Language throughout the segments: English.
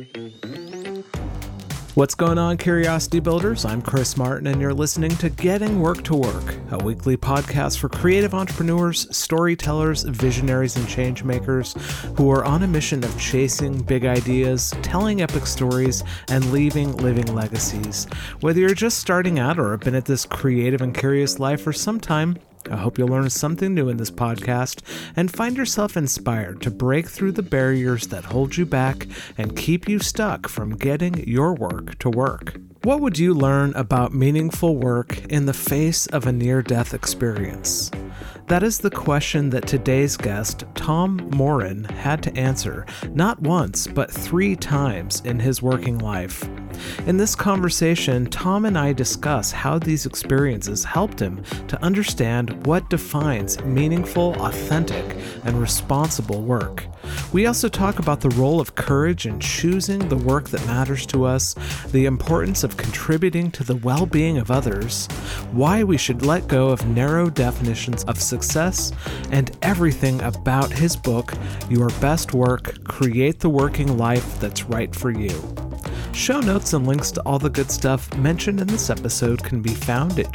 What's going on, Curiosity Builders? I'm Chris Martin, and you're listening to Getting Work to Work, a weekly podcast for creative entrepreneurs, storytellers, visionaries, and change makers who are on a mission of chasing big ideas, telling epic stories, and leaving living legacies. Whether you're just starting out or have been at this creative and curious life for some time, I hope you'll learn something new in this podcast and find yourself inspired to break through the barriers that hold you back and keep you stuck from getting your work to work. What would you learn about meaningful work in the face of a near-death experience? That is the question that today's guest, Tom Morin, had to answer not once, but 3 times in his working life. In this conversation, Tom and I discuss how these experiences helped him to understand what defines meaningful, authentic, and responsible work. We also talk about the role of courage in choosing the work that matters to us, the importance of contributing to the well-being of others, why we should let go of narrow definitions of success, and everything about his book, Your Best Work: Create the Working Life That's Right for You. Show notes and links to all the good stuff mentioned in this episode can be found at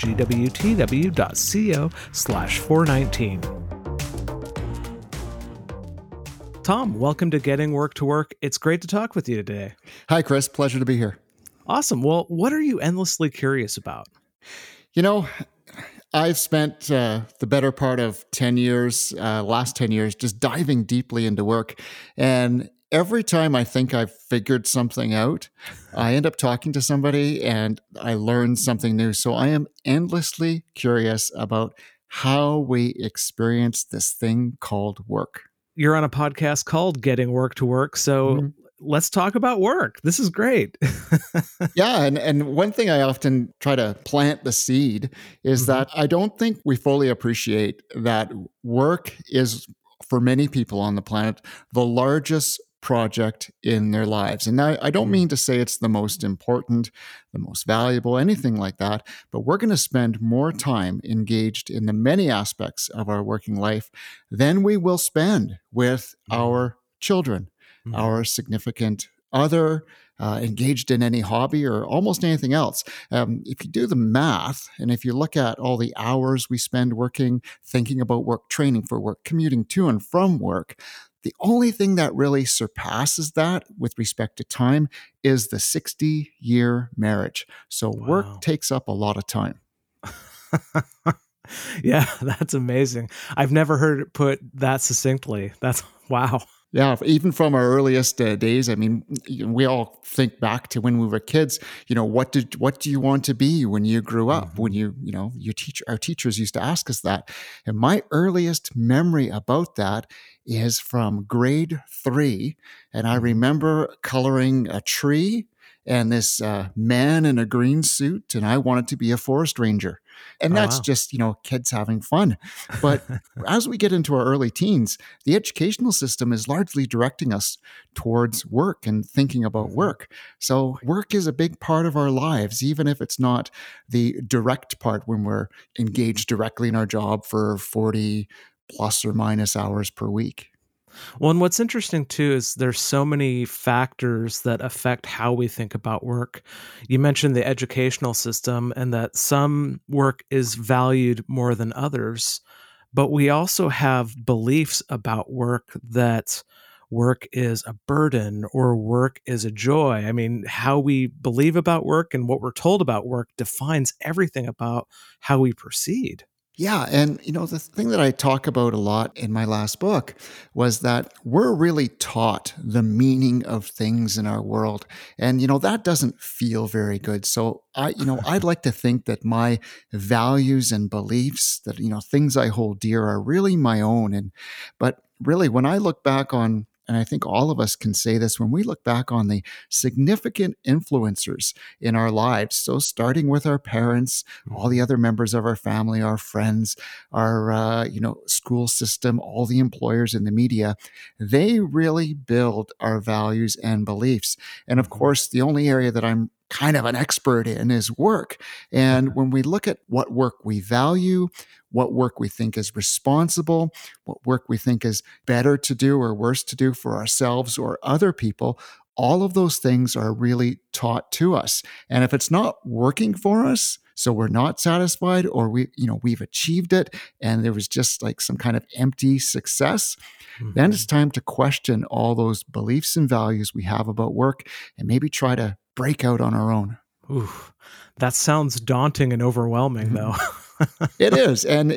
gwtw.co/419. Tom, welcome to Getting Work to Work. It's great to talk with you today. Hi, Chris. Pleasure to be here. Awesome. Well, what are you endlessly curious about? You know, I've spent the better part of 10 years, last 10 years, just diving deeply into work. And every time I think I've figured something out, I end up talking to somebody and I learn something new. So I am endlessly curious about how we experience this thing called work. You're on a podcast called Getting Work to Work, so let's talk about work. This is great. Yeah, and one thing I often try to plant the seed is that I don't think we fully appreciate that work is, for many people on the planet, the largest project in their lives. And I don't mean to say it's the most important, the most valuable, anything like that, but we're going to spend more time engaged in the many aspects of our working life than we will spend with our children, our significant other, engaged in any hobby or almost anything else. If you do the math, and if you look at all the hours we spend working, thinking about work, training for work, commuting to and from work, the only thing that really surpasses that with respect to time is the 60-year marriage. So work takes up a lot of time. Yeah, that's amazing. I've never heard it put that succinctly. That's wow. Yeah, even from our earliest days, I mean, we all think back to when we were kids. You know, what do you want to be when you grew up? When our teachers used to ask us that. And my earliest memory about that is from grade 3, and I remember coloring a tree and this man in a green suit, and I wanted to be a forest ranger. And that's just, kids having fun. But as we get into our early teens, the educational system is largely directing us towards work and thinking about work. So work is a big part of our lives, even if it's not the direct part when we're engaged directly in our job for 40 plus or minus hours per week. Well, and what's interesting too is there's so many factors that affect how we think about work. You mentioned the educational system and that some work is valued more than others, but we also have beliefs about work that work is a burden or work is a joy. I mean, how we believe about work and what we're told about work defines everything about how we proceed. Yeah. And, the thing that I talk about a lot in my last book was that we're really taught the meaning of things in our world. And, that doesn't feel very good. So I'd like to think that my values and beliefs that, things I hold dear are really my own. But really, when I look back on, and I think all of us can say this, when we look back on the significant influencers in our lives, so starting with our parents, all the other members of our family, our friends, our school system, all the employers in the media, they really build our values and beliefs. And of course, the only area that I'm kind of an expert in is work. And when we look at what work we value, what work we think is responsible, what work we think is better to do or worse to do for ourselves or other people, all of those things are really taught to us. And if it's not working for us, so we're not satisfied, or we've achieved it and there was just like some kind of empty success, then it's time to question all those beliefs and values we have about work and maybe try to break out on our own. Ooh, that sounds daunting and overwhelming, though. It is. And,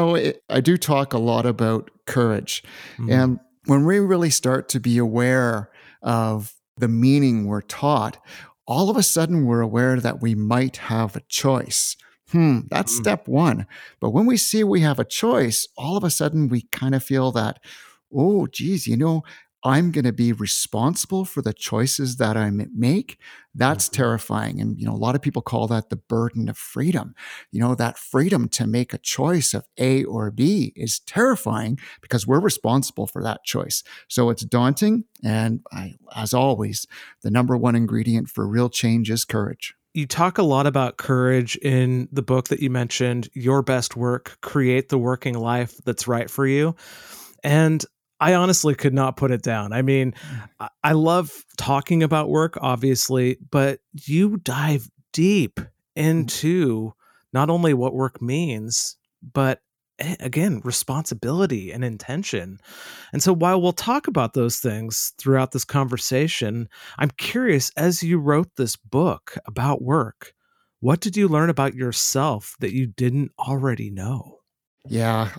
I do talk a lot about courage. And when we really start to be aware of the meaning we're taught, all of a sudden we're aware that we might have a choice. That's step one. But when we see we have a choice, all of a sudden we kind of feel that, oh, geez, I'm going to be responsible for the choices that I make. That's terrifying. And, a lot of people call that the burden of freedom. That freedom to make a choice of A or B is terrifying because we're responsible for that choice. So it's daunting. And as always, the number one ingredient for real change is courage. You talk a lot about courage in the book that you mentioned, Your Best Work, Create the Working Life That's Right for You. And I honestly could not put it down. I mean, I love talking about work, obviously, but you dive deep into not only what work means, but again, responsibility and intention. And so while we'll talk about those things throughout this conversation, I'm curious, as you wrote this book about work, what did you learn about yourself that you didn't already know? Yeah,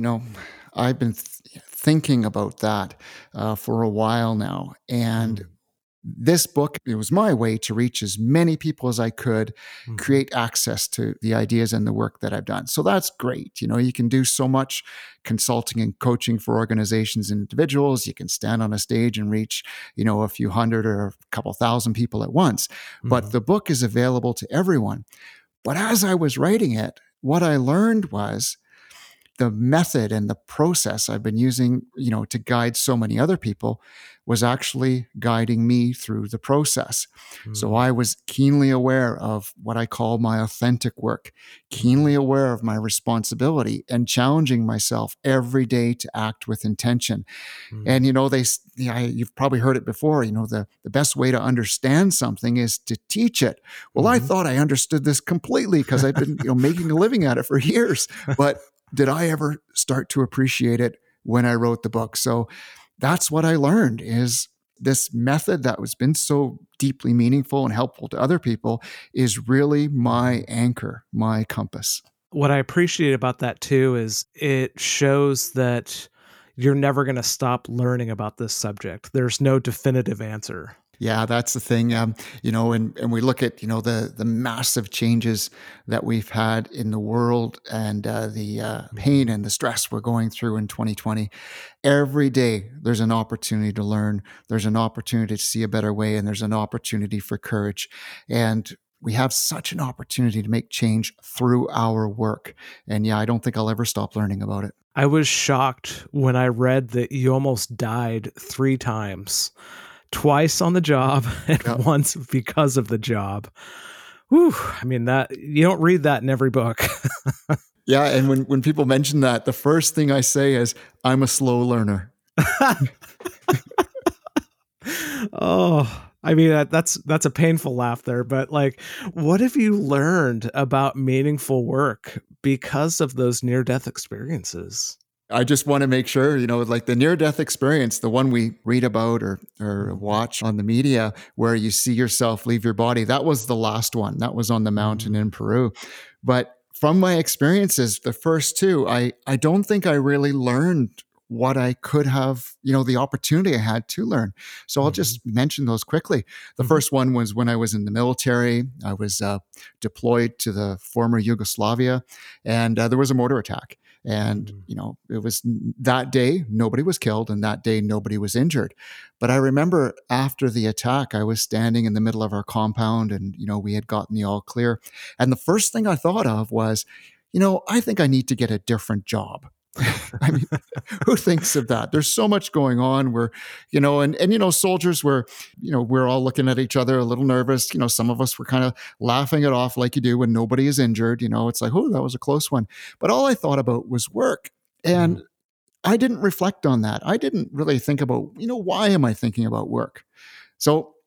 I've been thinking about that for a while now. And this book, it was my way to reach as many people as I could, create access to the ideas and the work that I've done. So that's great. You can do so much consulting and coaching for organizations and individuals. You can stand on a stage and reach, a few hundred or a couple thousand people at once. But the book is available to everyone. But as I was writing it, what I learned was the method and the process I've been using, to guide so many other people was actually guiding me through the process. So I was keenly aware of what I call my authentic work, keenly aware of my responsibility and challenging myself every day to act with intention. And, you've probably heard it before, the best way to understand something is to teach it. Well, I thought I understood this completely because I've been, making a living at it for years, but did I ever start to appreciate it when I wrote the book? So that's what I learned is this method that has been so deeply meaningful and helpful to other people is really my anchor, my compass. What I appreciate about that too is it shows that you're never going to stop learning about this subject. There's no definitive answer. Yeah, that's the thing. And we look at, the massive changes that we've had in the world and the pain and the stress we're going through in 2020. Every day, there's an opportunity to learn. There's an opportunity to see a better way, and there's an opportunity for courage. And we have such an opportunity to make change through our work. And yeah, I don't think I'll ever stop learning about it. I was shocked when I read that you almost died 3 times. Twice on the job and once because of the job. Whew. I mean, that you don't read that in every book. Yeah. And when people mention that, the first thing I say is, I'm a slow learner. Oh, I mean, that's a painful laugh there, but like, what have you learned about meaningful work because of those near-death experiences? I just want to make sure, like the near-death experience, the one we read about or watch on the media where you see yourself leave your body, that was the last one. That was on the mountain in Peru. But from my experiences, the first 2, I don't think I really learned what I could have, the opportunity I had to learn. So I'll just mention those quickly. The first one was when I was in the military. I was deployed to the former Yugoslavia, and there was a mortar attack. And, it was that day, nobody was killed, and that day, nobody was injured. But I remember after the attack, I was standing in the middle of our compound and, we had gotten the all clear. And the first thing I thought of was, I think I need to get a different job. I mean, who thinks of that? There's so much going on where, soldiers were, we're all looking at each other a little nervous. Some of us were kind of laughing it off like you do when nobody is injured. It's like, oh, that was a close one. But all I thought about was work. And I didn't reflect on that. I didn't really think about, why am I thinking about work? So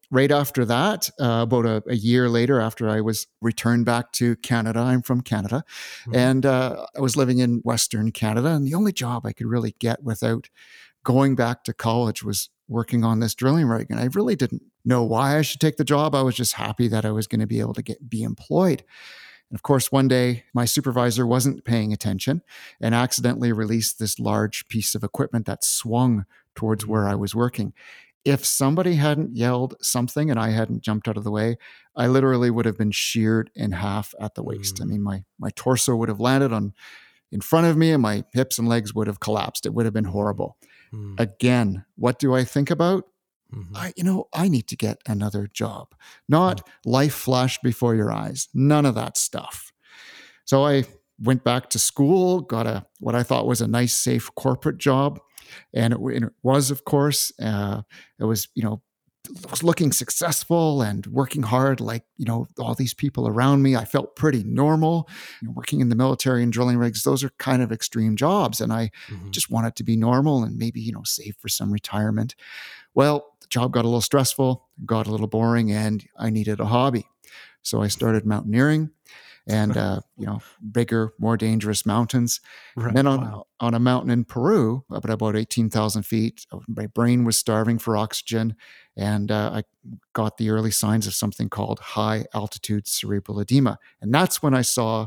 right after that, about a year later, after I was returned back to Canada, I'm from Canada, Mhm. and I was living in Western Canada. And the only job I could really get without going back to college was working on this drilling rig. And I really didn't know why I should take the job. I was just happy that I was going to be able to be employed. And of course, one day my supervisor wasn't paying attention and accidentally released this large piece of equipment that swung towards where I was working. If somebody hadn't yelled something and I hadn't jumped out of the way, I literally would have been sheared in half at the waist. I Mm. mean, my torso would have landed on in front of me and my hips and legs would have collapsed. It would have been horrible. Mm. Again, what do I think about? Mhm. I need to get another job. Mm. Not life flashed before your eyes. None of that stuff. So I went back to school, got what I thought was a nice, safe corporate job, and it was, of course, it was was looking successful and working hard, like all these people around me. I felt pretty normal. Working in the military and drilling rigs, those are kind of extreme jobs, and I Mhm. just wanted to be normal and maybe save for some retirement. Well, the job got a little stressful, got a little boring, and I needed a hobby. So I started mountaineering and, bigger, more dangerous mountains. And Right. then Wow. on a mountain in Peru, up at about 18,000 feet, my brain was starving for oxygen. And I got the early signs of something called high altitude cerebral edema. And that's when I saw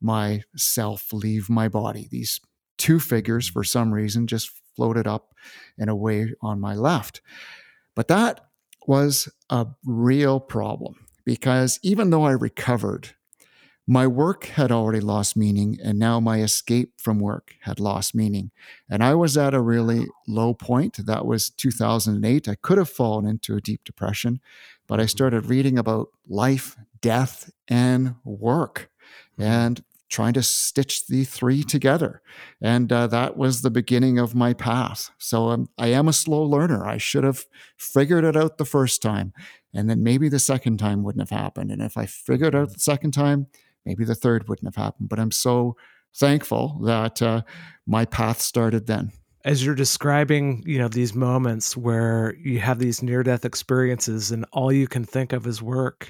myself leave my body. These two figures, for some reason, just floated up and away on my left. But that was a real problem because even though I recovered, my work had already lost meaning, and now my escape from work had lost meaning. And I was at a really low point. That was 2008. I could have fallen into a deep depression, but I Mhm. started reading about life, death, and work Mhm. and trying to stitch the three together. And that was the beginning of my path. So I am a slow learner. I should have figured it out the first time. And then maybe the second time wouldn't have happened. And if I figured out Mhm. the second time, maybe the third wouldn't have happened. But I'm so thankful that my path started then. As you're describing, these moments where you have these near-death experiences and all you can think of is work,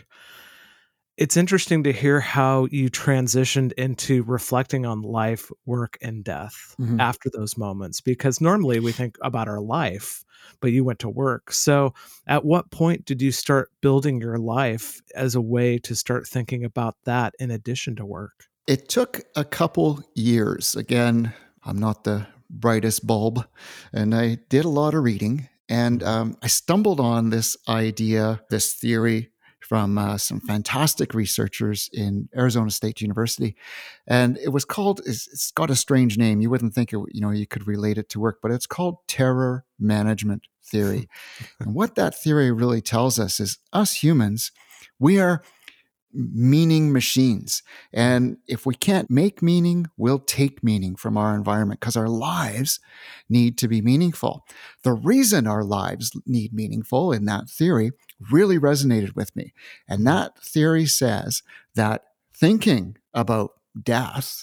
it's interesting to hear how you transitioned into reflecting on life, work, and death Mhm. after those moments, because normally we think about our life, but you went to work. So, at what point did you start building your life as a way to start thinking about that in addition to work? It took a couple years. Again, I'm not the brightest bulb, and I did a lot of reading. And Mhm. I stumbled on this idea, this theory from some fantastic researchers in Arizona State University. And it was called, it's got a strange name. You wouldn't think you could relate it to work, but it's called terror management theory. And what that theory really tells us is us humans, we are meaning machines. And if we can't make meaning, we'll take meaning from our environment because our lives need to be meaningful. The reason our lives need meaningful in that theory really resonated with me. And Mhm. that theory says that thinking about death,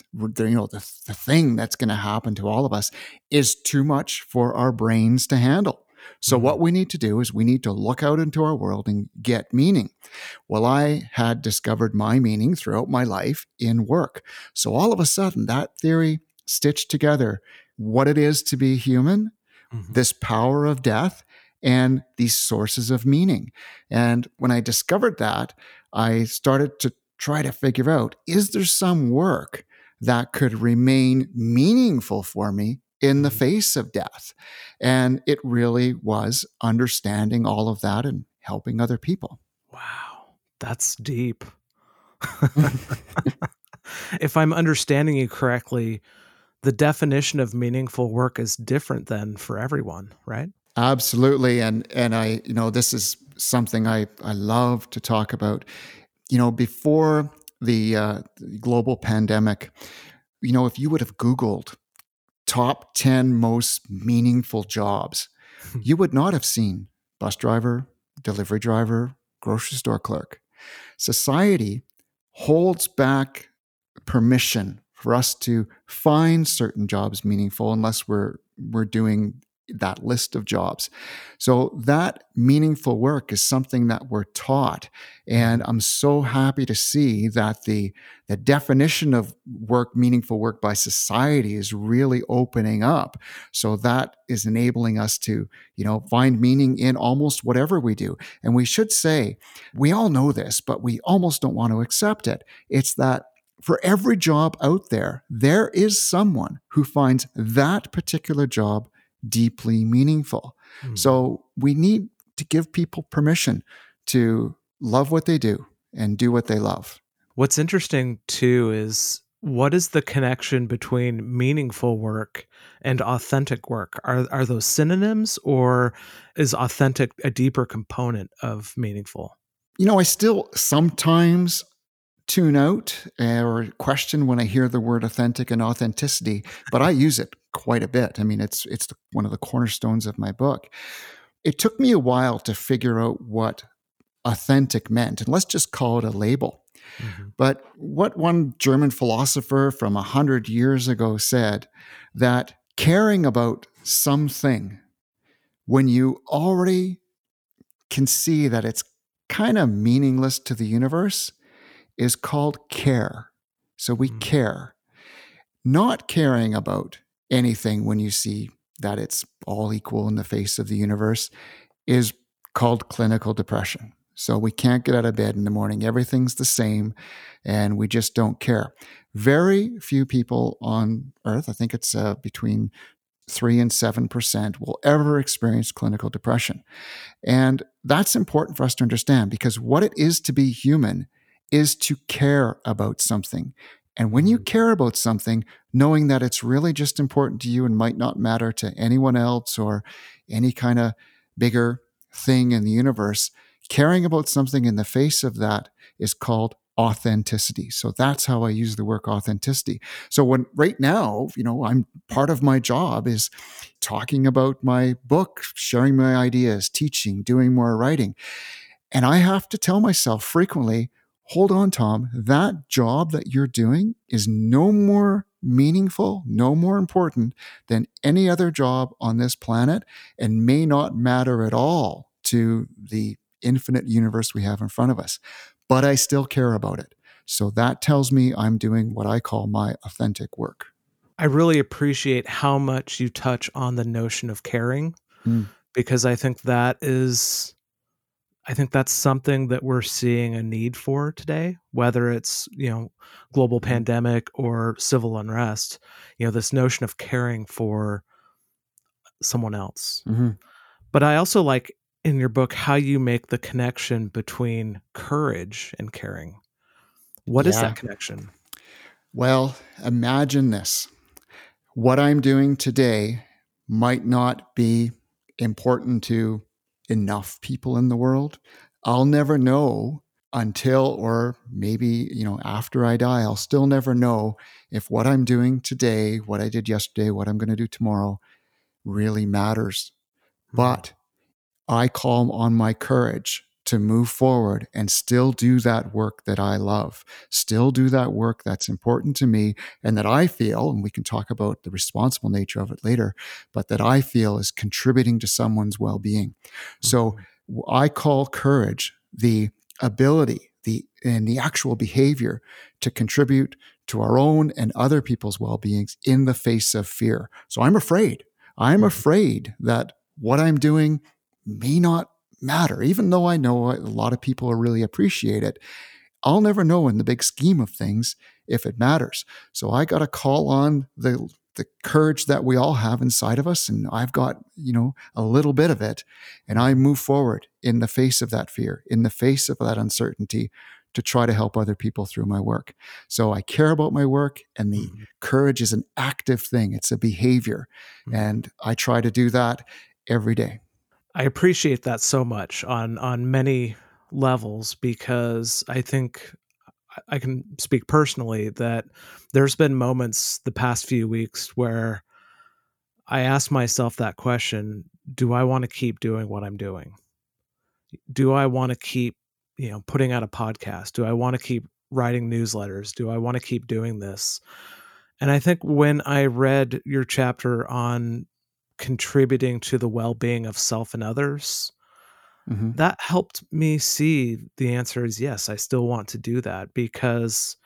the thing that's going to happen to all of us, is too much for our brains to handle. So, Mhm. what we need to do is we need to look out into our world and get meaning. Well, I had discovered my meaning throughout my life in work. So all of a sudden, that theory stitched together what it is to be human, Mhm. this power of death, and these sources of meaning. And when I discovered that, I started to try to figure out, is there some work that could remain meaningful for me in the Mhm. face of death? And it really was understanding all of that and helping other people. Wow, that's deep. If I'm understanding you correctly, the definition of meaningful work is different then for everyone, right? Absolutely. And I, this is something I love to talk about. Before the global pandemic, if you would have Googled top 10 most meaningful jobs, you would not have seen bus driver, delivery driver, grocery store clerk. Society holds back permission for us to find certain jobs meaningful unless we're doing that list of jobs. So that meaningful work is something that we're taught. And I'm so happy to see that the definition of work, meaningful work by society is really opening up. So that is enabling us to, find meaning in almost whatever we do. And we should say, we all know this, but we almost don't want to accept it. It's that for every job out there, there is someone who finds that particular job deeply meaningful. So we need to give people permission to love what they do and do what they love. What's interesting too is, what is the connection between meaningful work and authentic work? Are those synonyms, or is authentic a deeper component of meaningful? I still sometimes tune out or question when I hear the word authentic and authenticity, but I use it quite a bit. I mean, it's one of the cornerstones of my book. It took me a while to figure out what authentic meant, and let's just call it a label. But what one German philosopher from 100 years ago said, that caring about something when you already can see that it's kind of meaningless to the universe is called care. So we care. Not caring about anything when you see that it's all equal in the face of the universe is called clinical depression. So we can't get out of bed in the morning. Everything's the same, and we just don't care. Very few people on Earth, I think it's between 3 and 7%, will ever experience clinical depression. And that's important for us to understand, because what it is to be human is to care about something. And when you care about something, knowing that it's really just important to you and might not matter to anyone else or any kind of bigger thing in the universe, caring about something in the face of that is called authenticity. So that's how I use the word authenticity. So when right now, I'm part of my job is talking about my book, sharing my ideas, teaching, doing more writing. And I have to tell myself frequently, hold on, Tom, that job that you're doing is no more meaningful, no more important than any other job on this planet, and may not matter at all to the infinite universe we have in front of us. But I still care about it. So that tells me I'm doing what I call my authentic work. I really appreciate how much you touch on the notion of caring, because I think that's something that we're seeing a need for today, whether it's, global pandemic or civil unrest, this notion of caring for someone else. But I also like in your book how you make the connection between courage and caring. What is that connection? Well, imagine this. What I'm doing today might not be important to enough people in the world. I'll never know until, or maybe, after I die, I'll still never know if what I'm doing today, what I did yesterday, what I'm going to do tomorrow really matters. But I call on my courage to move forward and still do that work that I love, still do that work that's important to me and that I feel, and we can talk about the responsible nature of it later, but that I feel is contributing to someone's well-being. So I call courage the ability, and the actual behavior to contribute to our own and other people's well-beings in the face of fear. So I'm afraid. I'm afraid that what I'm doing may not matter, even though I know a lot of people will really appreciate it. I'll never know in the big scheme of things if it matters. So I got to call on the courage that we all have inside of us. And I've got, a little bit of it. And I move forward in the face of that fear, in the face of that uncertainty, to try to help other people through my work. So I care about my work, and the courage is an active thing. It's a behavior. And I try to do that every day. I appreciate that so much on many levels, because I think I can speak personally that there's been moments the past few weeks where I ask myself that question: do I want to keep doing what I'm doing? Do I want to keep, putting out a podcast? Do I want to keep writing newsletters? Do I want to keep doing this? And I think when I read your chapter on contributing to the well-being of self and others, Hmm. that helped me see the answer is yes, I still want to do that because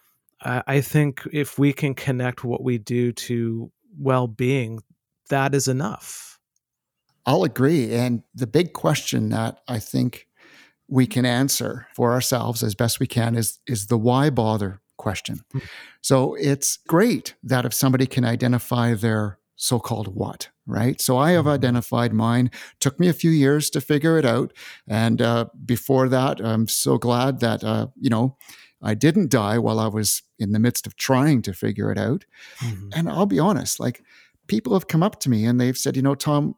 I think if we can connect what we do to well-being, that is enough. I'll agree. And the big question that I think we can answer for ourselves as best we can is the why bother question. Mm. So it's great that if somebody can identify their so-called what, right? So I have Mhm. identified mine. Took me a few years to figure it out, and before that, I'm so glad that I didn't die while I was in the midst of trying to figure it out. Mhm. And I'll be honest, like people have come up to me and they've said, Tom,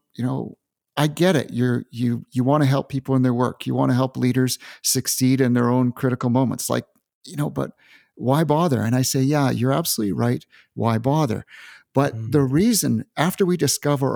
I get it. You want to help people in their work. You want to help leaders succeed in their own critical moments. Like, but why bother? And I say, yeah, you're absolutely right. Why bother? But the Mm. reason after we discover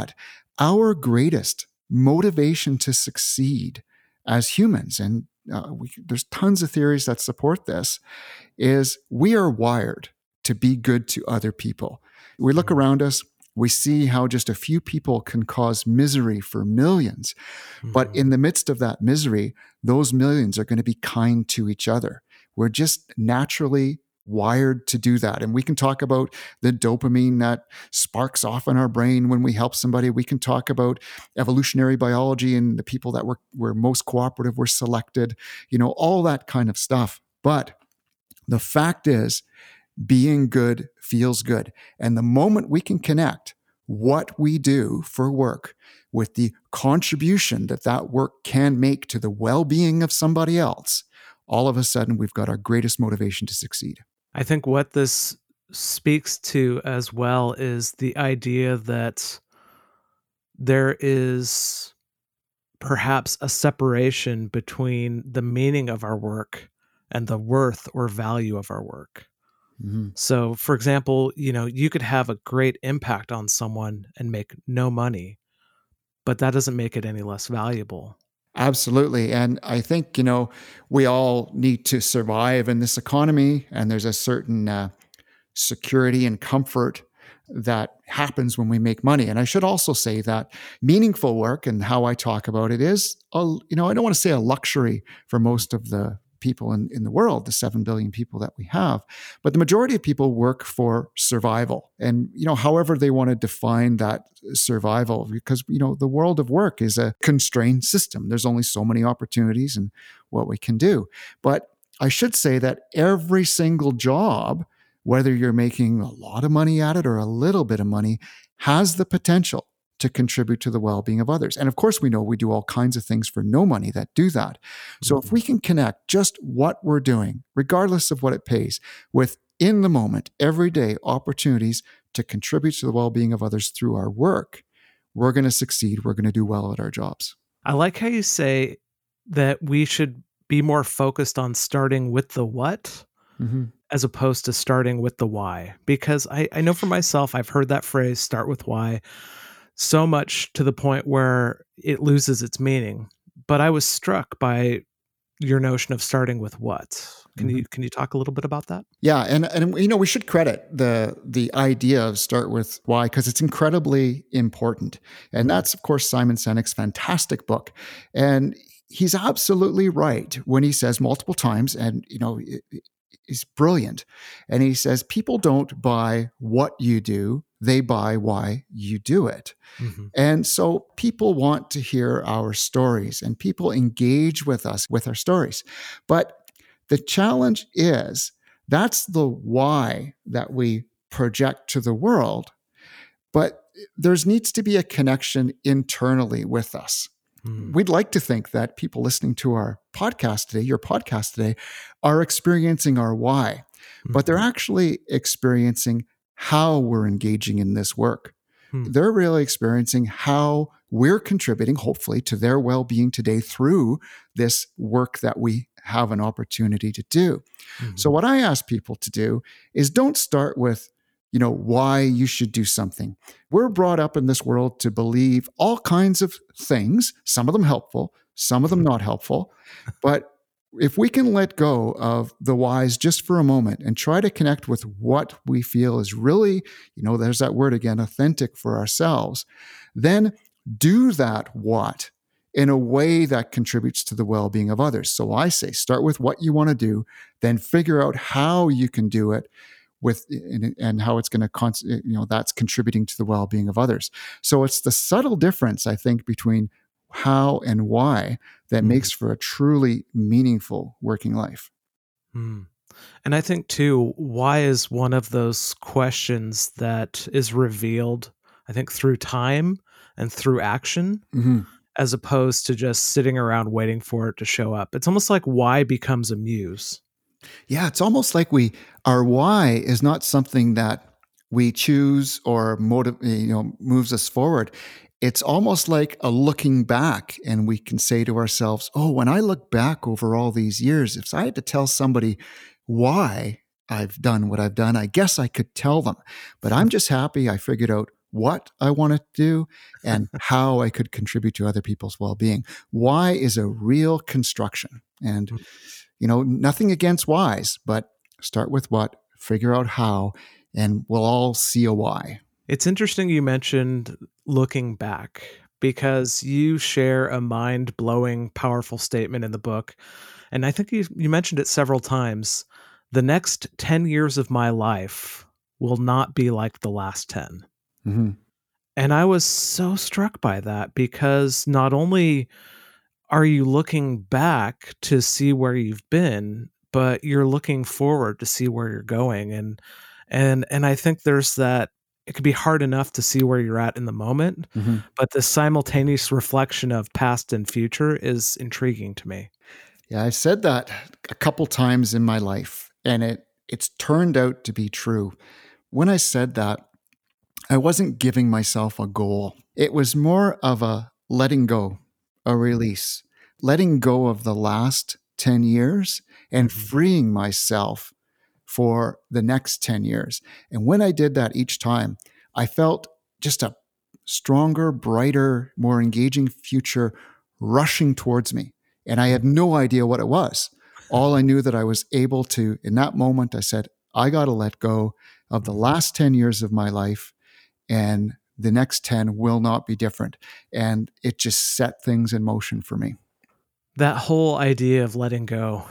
our greatest motivation to succeed as humans, and there's tons of theories that support this, is we are wired to be good to other people. We look Mm. around us, we see how just a few people can cause misery for millions. But Mhm. in the midst of that misery, those millions are going to be kind to each other. We're just naturally wired to do that. And we can talk about the dopamine that sparks off in our brain when we help somebody. We can talk about evolutionary biology and the people that were most cooperative were selected, all that kind of stuff. But the fact is, being good feels good. And the moment we can connect what we do for work with the contribution that work can make to the well being of somebody else, all of a sudden we've got our greatest motivation to succeed. I think what this speaks to as well is the idea that there is perhaps a separation between the meaning of our work and the worth or value of our work. Mhm. So, for example, you could have a great impact on someone and make no money, but that doesn't make it any less valuable. Absolutely. And I think, we all need to survive in this economy, and there's a certain security and comfort that happens when we make money. And I should also say that meaningful work and how I talk about it is, I don't want to say a luxury for most of the people in the world, the 7 billion people that we have, but the majority of people work for survival. And, however they want to define that survival, because, the world of work is a constrained system. There's only so many opportunities and what we can do. But I should say that every single job, whether you're making a lot of money at it or a little bit of money, has the potential to contribute to the well-being of others. And of course, we know we do all kinds of things for no money that do that. So if Mhm. we can connect just what we're doing, regardless of what it pays, with in the moment, everyday opportunities to contribute to the well-being of others through our work, we're going to succeed. We're going to do well at our jobs. I like how you say that we should be more focused on starting with the what Mm-hmm. as opposed to starting with the why. Because I know for myself, I've heard that phrase, start with why, so much to the point where it loses its meaning. But I was struck by your notion of starting with what. Can you talk a little bit about that? Yeah, and we should credit the idea of start with why, because it's incredibly important, and Mhm. that's of course Simon Sinek's fantastic book, and he's absolutely right when he says multiple times, and he's brilliant, and he says people don't buy what you do, they buy why you do it. Mhm. And so people want to hear our stories and people engage with us with our stories. But the challenge is that's the why that we project to the world. But there needs to be a connection internally with us. Mhm. We'd like to think that people listening to our podcast today, your podcast today, are experiencing our why, but they're Mhm. actually experiencing how we're engaging in this work. Mhm. They're really experiencing how we're contributing, hopefully, to their well being today through this work that we have an opportunity to do. So, Mhm. what I ask people to do is don't start with, why you should do something. We're brought up in this world to believe all kinds of things, some of them helpful, some of them not helpful. But if we can let go of the whys just for a moment and try to connect with what we feel is really, there's that word again, authentic for ourselves, then do that what in a way that contributes to the well-being of others. So I say, start with what you want to do, then figure out how you can do it and how it's going to, that's contributing to the well-being of others. So it's the subtle difference, I think, between how and why that makes for a truly meaningful working life. Mm. And I think too, why is one of those questions that is revealed, I think, through time and through action, as opposed to just sitting around waiting for it to show up. It's almost like why becomes a muse. Yeah, it's almost like our why is not something that we choose or moves us forward. It's almost like a looking back, and we can say to ourselves, oh, when I look back over all these years, if I had to tell somebody why I've done what I've done, I guess I could tell them. But I'm just happy I figured out what I want to do and how I could contribute to other people's well-being. Why is a real construction. And nothing against whys, but start with what, figure out how, and we'll all see a why. It's interesting you mentioned looking back, because you share a mind-blowing, powerful statement in the book. And I think you mentioned it several times. The next 10 years of my life will not be like the last 10. Mm-hmm. And I was so struck by that, because not only are you looking back to see where you've been, but you're looking forward to see where you're going. And I think there's that, it could be hard enough to see where you're at in the moment, but the simultaneous reflection of past and future is intriguing to me. Yeah, I've said that a couple times in my life, and it's turned out to be true. When I said that, I wasn't giving myself a goal. It was more of a letting go, a release, letting go of the last 10 years and freeing myself for the next 10 years. And when I did that each time, I felt just a stronger, brighter, more engaging future rushing towards me. And I had no idea what it was. All I knew that I was able to, in that moment, I said, I got to let go of the last 10 years of my life, and the next 10 will not be different. And it just set things in motion for me. That whole idea of letting go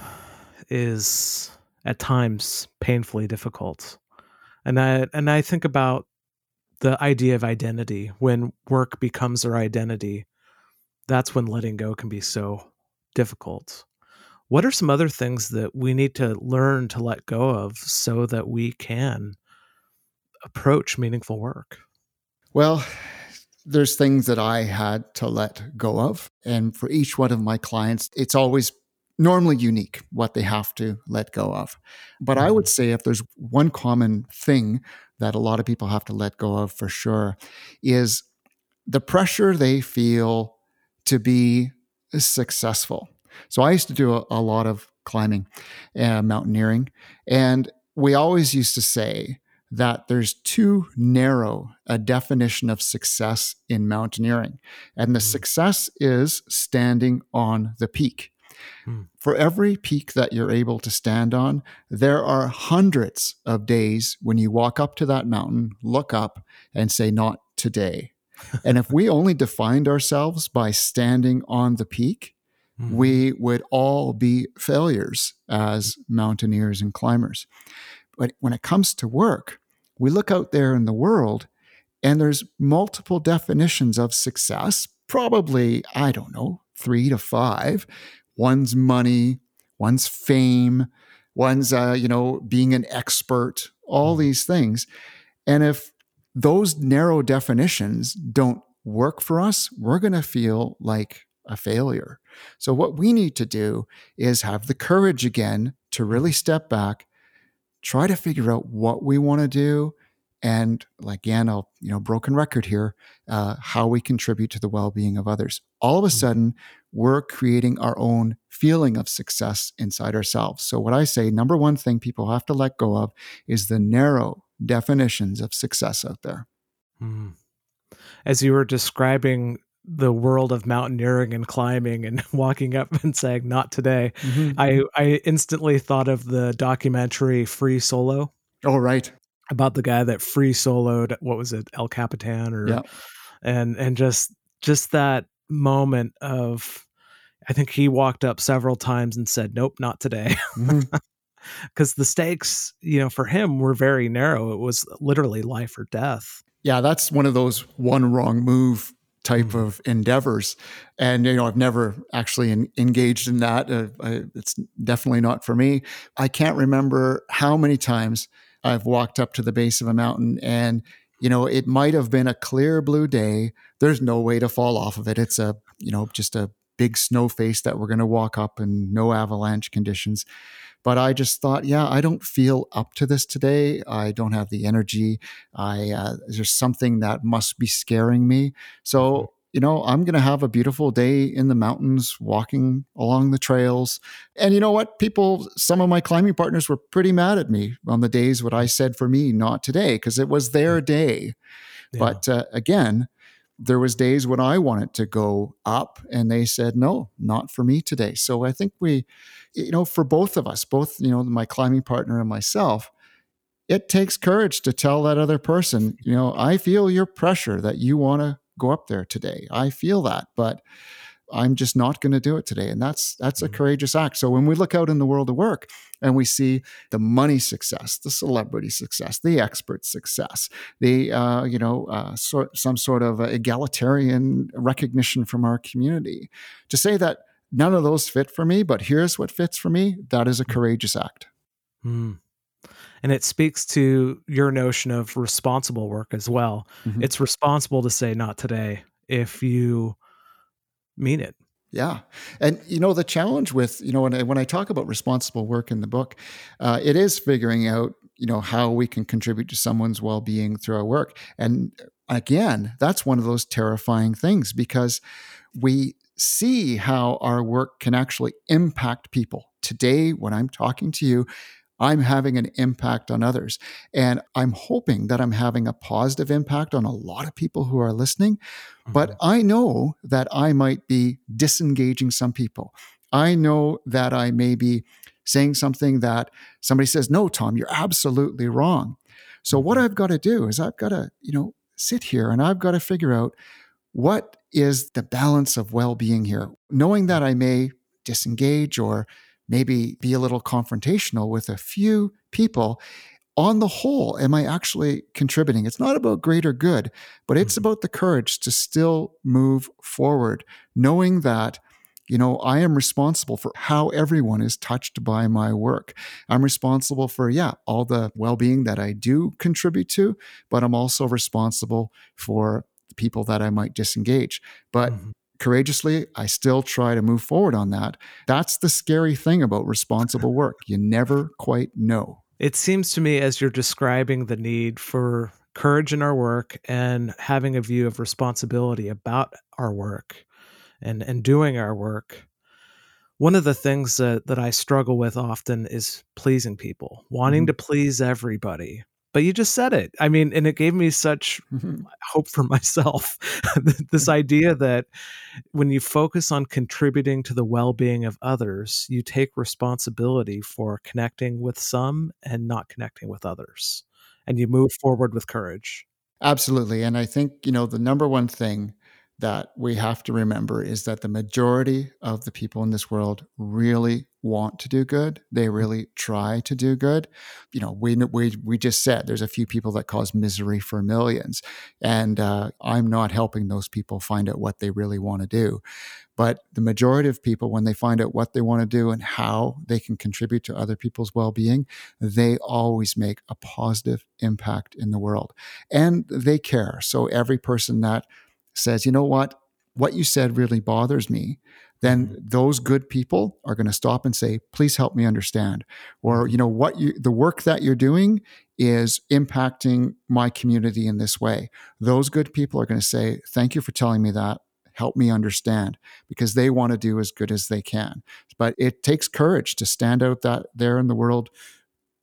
is at times painfully difficult. And I think about the idea of identity. When work becomes our identity, that's when letting go can be so difficult. What are some other things that we need to learn to let go of so that we can approach meaningful work? Well, there's things that I had to let go of. And for each one of my clients, it's always normally unique what they have to let go of. But I would say if there's one common thing that a lot of people have to let go of for sure, is the pressure they feel to be successful. So I used to do a lot of climbing and mountaineering. And we always used to say that there's too narrow a definition of success in mountaineering. And the success is standing on the peak. For every peak that you're able to stand on, there are hundreds of days when you walk up to that mountain, look up, and say, not today. And if we only defined ourselves by standing on the peak, we would all be failures as mountaineers and climbers. But when it comes to work, we look out there in the world, and there's multiple definitions of success, probably, 3 to 5. One's money, one's fame, one's, being an expert, all these things. And if those narrow definitions don't work for us, we're going to feel like a failure. So what we need to do is have the courage again to really step back, try to figure out what we want to do. And again, broken record here, how we contribute to the well-being of others. All of a sudden, we're creating our own feeling of success inside ourselves. So what I say, number one thing people have to let go of is the narrow definitions of success out there. As you were describing the world of mountaineering and climbing and walking up and saying, not today, Mhm. I instantly thought of the documentary Free Solo Oh, right. about the guy that free soloed, what was it, El Capitan, or Yeah. and just that moment of, I think he walked up several times and said, nope, not today. Mhm. Because the stakes, for him were very narrow. It was literally life or death. Yeah, that's one of those one wrong move type Mhm. of endeavors. And, I've never actually engaged in that. It's definitely not for me. I can't remember how many times I've walked up to the base of a mountain and, it might have been a clear blue day. There's no way to fall off of it. It's just a big snow face that we're going to walk up and no avalanche conditions. But I just thought, yeah, I don't feel up to this today. I don't have the energy. There's something that must be scaring me. Mhm. So, I'm going to have a beautiful day in the mountains, walking along the trails. And you know what? Some of my climbing partners were pretty mad at me on the days what I said for me, not today, because it was their day. Yeah. But again, there was days when I wanted to go up and they said, no, not for me today. So I think for both of us, both, my climbing partner and myself, it takes courage to tell that other person, I feel your pressure that you want to go up there today. I feel that, but I'm just not going to do it today. And that's a Mhm. courageous act. So when we look out in the world of work and we see the money success, the celebrity success, the expert success, the some sort of egalitarian recognition from our community, to say that none of those fit for me, but here's what fits for me, that is a courageous act. Mm. And it speaks to your notion of responsible work as well. Mhm. It's responsible to say not today if you mean it. Yeah. And, the challenge with, when I talk about responsible work in the book, it is figuring out, how we can contribute to someone's well being through our work. And again, that's one of those terrifying things because we see how our work can actually impact people. Today, when I'm talking to you, I'm having an impact on others. And I'm hoping that I'm having a positive impact on a lot of people who are listening. But Mhm. I know that I might be disengaging some people. I know that I may be saying something that somebody says, no, Tom, you're absolutely wrong. So what Mhm. I've got to do is I've got to, sit here and I've got to figure out what is the balance of well-being here, knowing that I may disengage or maybe be a little confrontational with a few people. On the whole, am I actually contributing? It's not about greater good, but it's Mhm. about the courage to still move forward, knowing that, I am responsible for how everyone is touched by my work. I'm responsible for, yeah, all the well being that I do contribute to, but I'm also responsible for the people that I might disengage. But Mhm. courageously, I still try to move forward on that. That's the scary thing about responsible work. You never quite know. It seems to me, as you're describing the need for courage in our work and having a view of responsibility about our work and doing our work, one of the things that I struggle with often is pleasing people, wanting Mhm. to please everybody. But you just said it. I mean, and it gave me such Mhm. hope for myself. This idea that when you focus on contributing to the well-being of others, you take responsibility for connecting with some and not connecting with others. And you move forward with courage. Absolutely. And I think, the number one thing that we have to remember is that the majority of the people in this world really want to do good. They really try to do good. We just said there's a few people that cause misery for millions. And I'm not helping those people find out what they really want to do. But the majority of people, when they find out what they want to do and how they can contribute to other people's well being, they always make a positive impact in the world and they care. So every person that says, what you said really bothers me, then Mhm. those good people are going to stop and say, please help me understand. Or, Mhm. the work that you're doing is impacting my community in this way. Those good people are going to say, thank you for telling me that. Help me understand, because they want to do as good as they can. But it takes courage to stand out that there in the world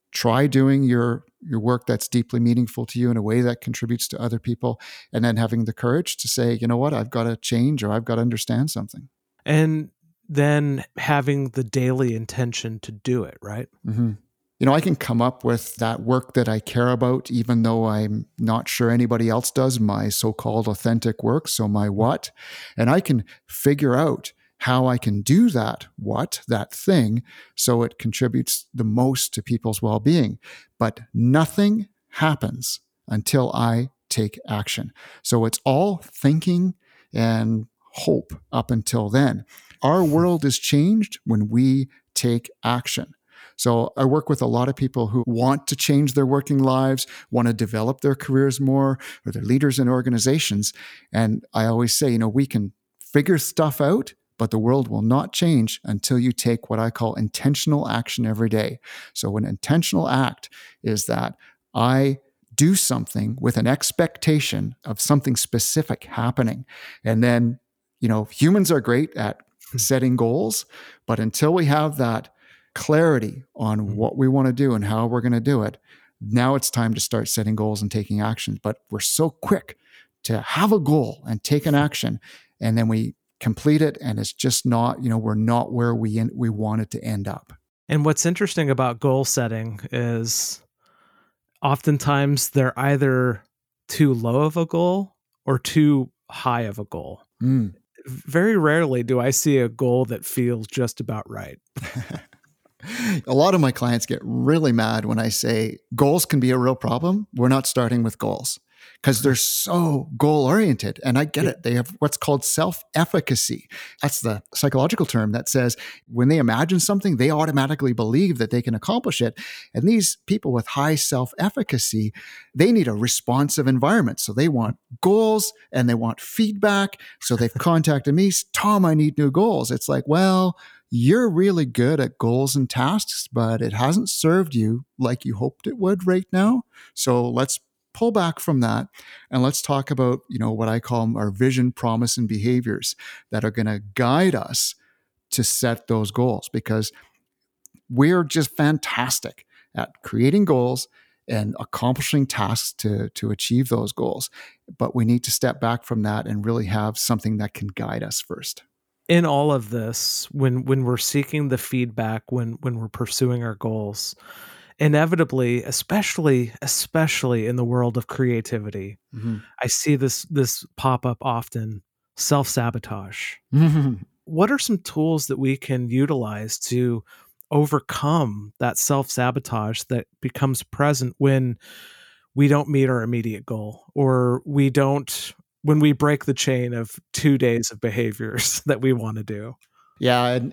try doing your work that's deeply meaningful to you in a way that contributes to other people, and then having the courage to say, you know what, I've got to change, or I've got to understand something. And then having the daily intention to do it, right? Mm-hmm. I can come up with that work that I care about, even though I'm not sure anybody else does, my so-called authentic work, so my what, and I can figure out how I can do that thing, so it contributes the most to people's well-being. But nothing happens until I take action. So it's all thinking and hope up until then. Our world is changed when we take action. So I work with a lot of people who want to change their working lives, want to develop their careers more, or they're leaders in organizations. And I always say, we can figure stuff out, but the world will not change until you take what I call intentional action every day. So an intentional act is that I do something with an expectation of something specific happening. And then, humans are great at setting goals, but until we have that clarity on what we want to do and how we're going to do it, now it's time to start setting goals and taking actions. But we're so quick to have a goal and take an action, and then we complete it, and it's just not, we're not where we wanted to end up. And what's interesting about goal setting is oftentimes they're either too low of a goal or too high of a goal. Very rarely do I see a goal that feels just about right. A lot of my clients get really mad when I say goals can be a real problem. We're not starting with goals because they're so goal-oriented. And I get it. They have what's called self-efficacy. That's the psychological term that says when they imagine something, they automatically believe that they can accomplish it. And these people with high self-efficacy, they need a responsive environment. So they want goals and they want feedback. So they've contacted me, Tom, I need new goals. It's like, well, you're really good at goals and tasks, but it hasn't served you like you hoped it would right now. So let's pull back from that and let's talk about, what I call our vision, promise, and behaviors that are going to guide us to set those goals, because we're just fantastic at creating goals and accomplishing tasks to achieve those goals. But we need to step back from that and really have something that can guide us first. In all of this, when we're seeking the feedback, when we're pursuing our goals, inevitably, especially in the world of creativity, I see this pop up often: self-sabotage. What are some tools that we can utilize to overcome that self-sabotage that becomes present when we don't meet our immediate goal, or when we break the chain of 2 days of behaviors that we want to do? Yeah, and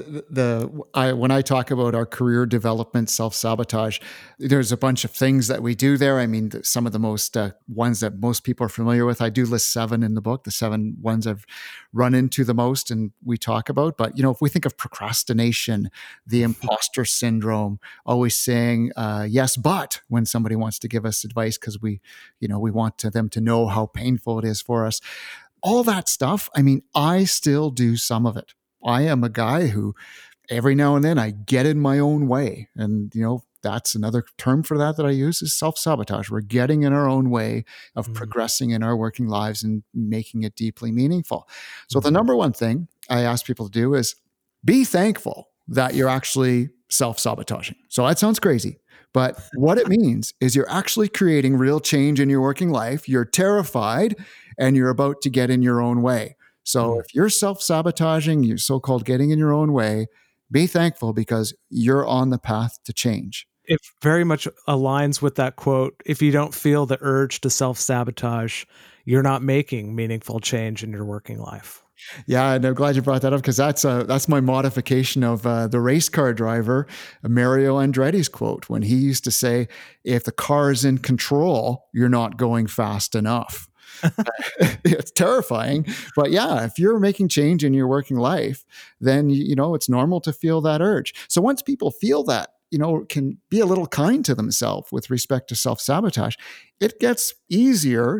when I talk about our career development self-sabotage, there's a bunch of things that we do there. I mean, some of the most ones that most people are familiar with, I do list 7 in the book, the 7 ones I've run into the most and we talk about. But, if we think of procrastination, the imposter syndrome, always saying yes, but when somebody wants to give us advice because we want them to know how painful it is for us, all that stuff, I mean, I still do some of it. I am a guy who every now and then I get in my own way. And, that's another term for that I use is self-sabotage. We're getting in our own way of progressing in our working lives and making it deeply meaningful. So the number one thing I ask people to do is be thankful that you're actually self-sabotaging. So that sounds crazy, but what it means is you're actually creating real change in your working life. You're terrified and you're about to get in your own way. So if you're self-sabotaging, you're so-called getting in your own way, be thankful because you're on the path to change. It very much aligns with that quote: if you don't feel the urge to self-sabotage, you're not making meaningful change in your working life. Yeah, and I'm glad you brought that up because that's my modification of the race car driver, Mario Andretti's quote, when he used to say, if the car is in control, you're not going fast enough. It's terrifying, but yeah, if you're making change in your working life, then it's normal to feel that urge. So once people feel that, can be a little kind to themselves with respect to self-sabotage, it gets easier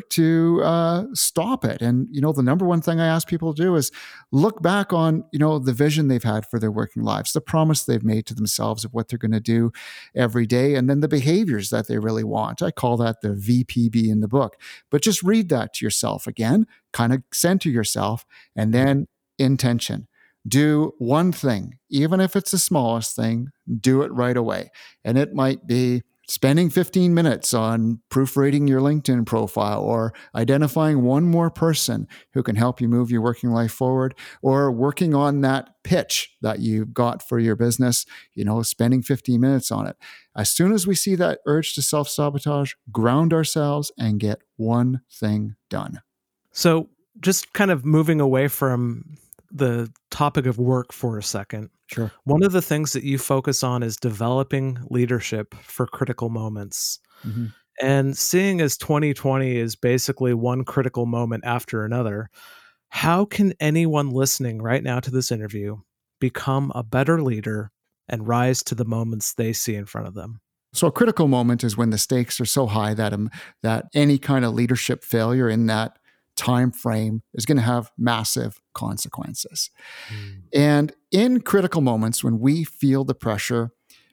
to stop it. And, the number one thing I ask people to do is look back on, the vision they've had for their working lives, the promise they've made to themselves of what they're going to do every day, and then the behaviors that they really want. I call that the VPB in the book. But just read that to yourself again, kind of center yourself, and then intention. Do one thing, even if it's the smallest thing, do it right away. And it might be spending 15 minutes on proofreading your LinkedIn profile, or identifying one more person who can help you move your working life forward, or working on that pitch that you got for your business, spending 15 minutes on it. As soon as we see that urge to self-sabotage, ground ourselves and get one thing done. So just kind of moving away from the topic of work for a second. Sure. One of the things that you focus on is developing leadership for critical moments. Mm-hmm. And seeing as 2020 is basically one critical moment after another, how can anyone listening right now to this interview become a better leader and rise to the moments they see in front of them? So a critical moment is when the stakes are so high that any kind of leadership failure in that time frame is going to have massive consequences. And in critical moments, when we feel the pressure,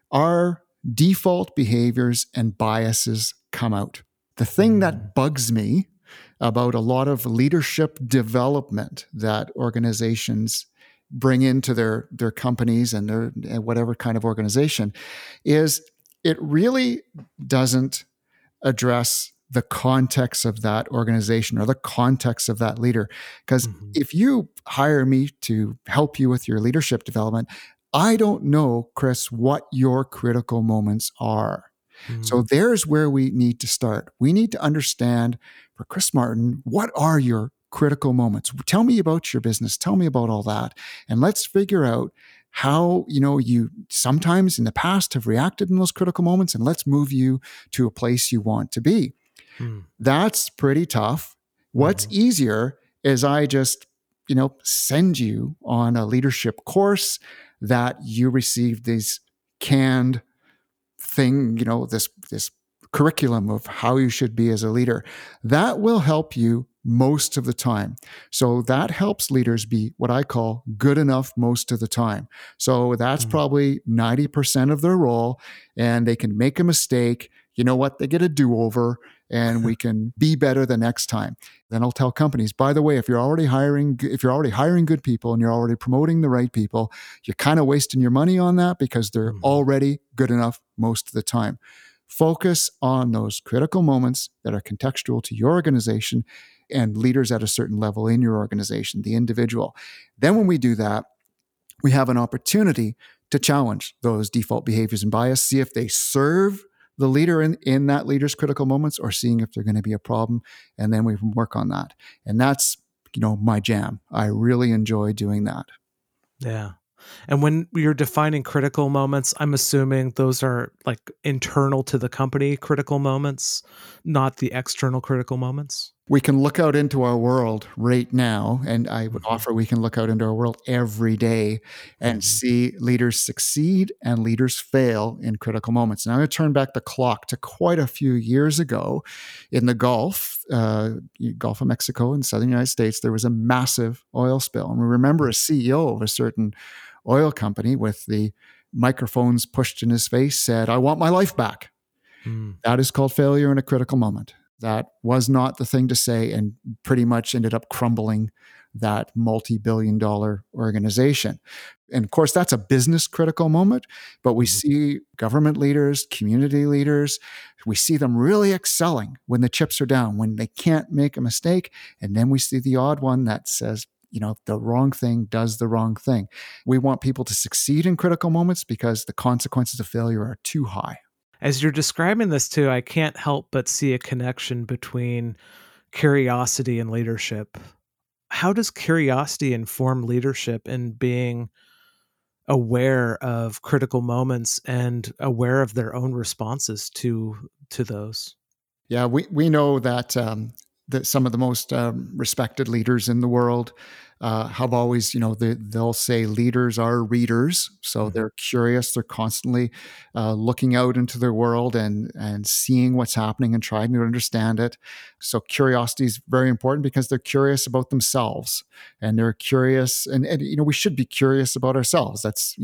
our default behaviors and biases come out. The thing that bugs me about a lot of leadership development that organizations bring into their companies and their whatever kind of organization is it really doesn't address the context of that organization or the context of that leader. Because if you hire me to help you with your leadership development, I don't know, Chris, what your critical moments are. So there's where we need to start. We need to understand, for Chris Martin, what are your critical moments? Tell me about your business. Tell me about all that. And let's figure out how, you sometimes in the past have reacted in those critical moments, and let's move you to a place you want to be. That's pretty tough. What's easier is I just, send you on a leadership course that you receive these canned thing, this curriculum of how you should be as a leader. That will help you most of the time. So that helps leaders be what I call good enough most of the time. So that's probably 90% of their role, and they can make a mistake. You know what? They get a do-over, and we can be better the next time. Then I'll tell companies, by the way, if you're already hiring good people and you're already promoting the right people, you're kind of wasting your money on that because they're already good enough most of the time. Focus on those critical moments that are contextual to your organization and leaders at a certain level in your organization, the individual. Then when we do that, we have an opportunity to challenge those default behaviors and bias, see if they serve the leader in that leader's critical moments, or seeing if they're going to be a problem. And then we can work on that. And that's, my jam. I really enjoy doing that. Yeah. And when you're defining critical moments, I'm assuming those are like internal to the company critical moments, not the external critical moments. We can look out into our world right now, and I would offer we can look out into our world every day and see leaders succeed and leaders fail in critical moments. Now I'm going to turn back the clock to quite a few years ago in the Gulf of Mexico in southern United States. There was a massive oil spill. And we remember a CEO of a certain oil company with the microphones pushed in his face said, "I want my life back." That is called failure in a critical moment. That was not the thing to say, and pretty much ended up crumbling that multi-billion-dollar organization. And of course, that's a business critical moment, but we see government leaders, community leaders, we see them really excelling when the chips are down, when they can't make a mistake. And then we see the odd one that says, the wrong thing does the wrong thing. We want people to succeed in critical moments because the consequences of failure are too high. As you're describing this too, I can't help but see a connection between curiosity and leadership. How does curiosity inform leadership in being aware of critical moments and aware of their own responses to those? Yeah, we know that some of the most respected leaders in the world have always, they'll say leaders are readers. So they're curious. They're constantly looking out into their world and seeing what's happening and trying to understand it. So curiosity is very important because they're curious about themselves, and they're curious. And we should be curious about ourselves. That's,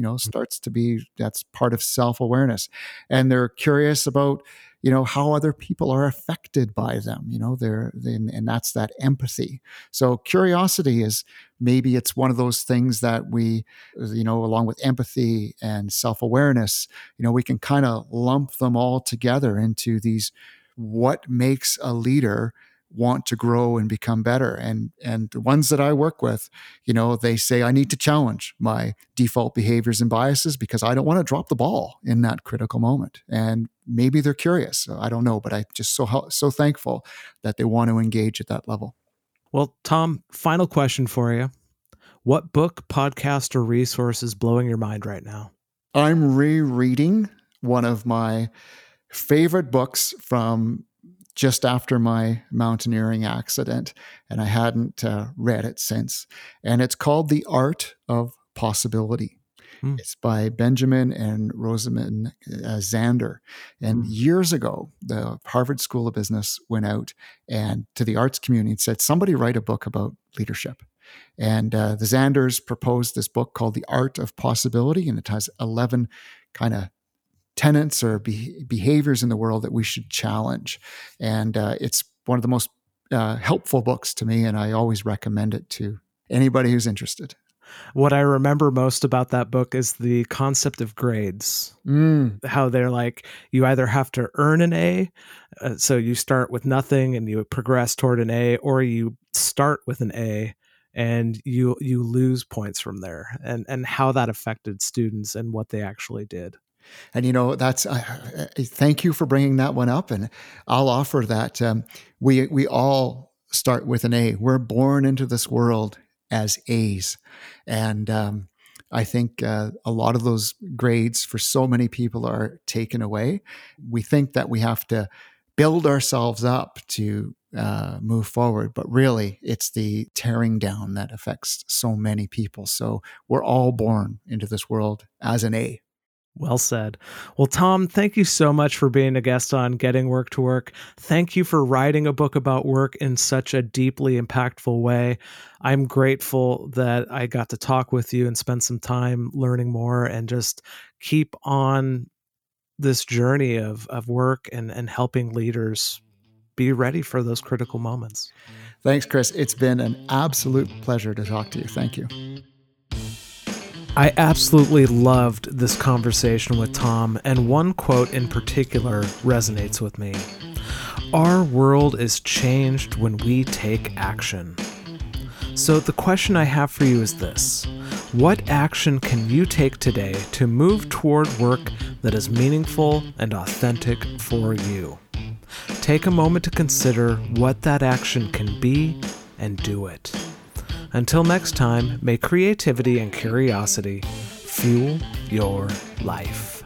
that's part of self-awareness. And they're curious about, how other people are affected by them, and that's that empathy. So curiosity is, maybe it's one of those things that we, along with empathy and self-awareness, we can kind of lump them all together into these, what makes a leader want to grow and become better. And the ones that I work with, they say, I need to challenge my default behaviors and biases because I don't want to drop the ball in that critical moment. And maybe they're curious. I don't know, but I just so thankful that they want to engage at that level. Well, Tom, final question for you. What book, podcast, or resource is blowing your mind right now? I'm rereading one of my favorite books from just after my mountaineering accident, and I hadn't read it since. And it's called The Art of Possibility. It's by Benjamin and Rosamund Zander. And years ago, the Harvard School of Business went out and to the arts community and said, somebody write a book about leadership. And the Zanders proposed this book called The Art of Possibility, and it has 11 kind of tenets or behaviors in the world that we should challenge. And it's one of the most helpful books to me, and I always recommend it to anybody who's interested. What I remember most about that book is the concept of grades, how they're like, you either have to earn an A, so you start with nothing and you progress toward an A, or you start with an A and you lose points from there, and how that affected students and what they actually did. And, that's, thank you for bringing that one up. And I'll offer that we all start with an A. We're born into this world as A's. And I think a lot of those grades for so many people are taken away. We think that we have to build ourselves up to move forward, but really it's the tearing down that affects so many people. So we're all born into this world as an A. Well said. Well, Tom, thank you so much for being a guest on Getting Work to Work. Thank you for writing a book about work in such a deeply impactful way. I'm grateful that I got to talk with you and spend some time learning more and just keep on this journey of work and helping leaders be ready for those critical moments. Thanks, Chris. It's been an absolute pleasure to talk to you. Thank you. I absolutely loved this conversation with Tom, and one quote in particular resonates with me. Our world is changed when we take action. So the question I have for you is this: what action can you take today to move toward work that is meaningful and authentic for you? Take a moment to consider what that action can be and do it. Until next time, may creativity and curiosity fuel your life.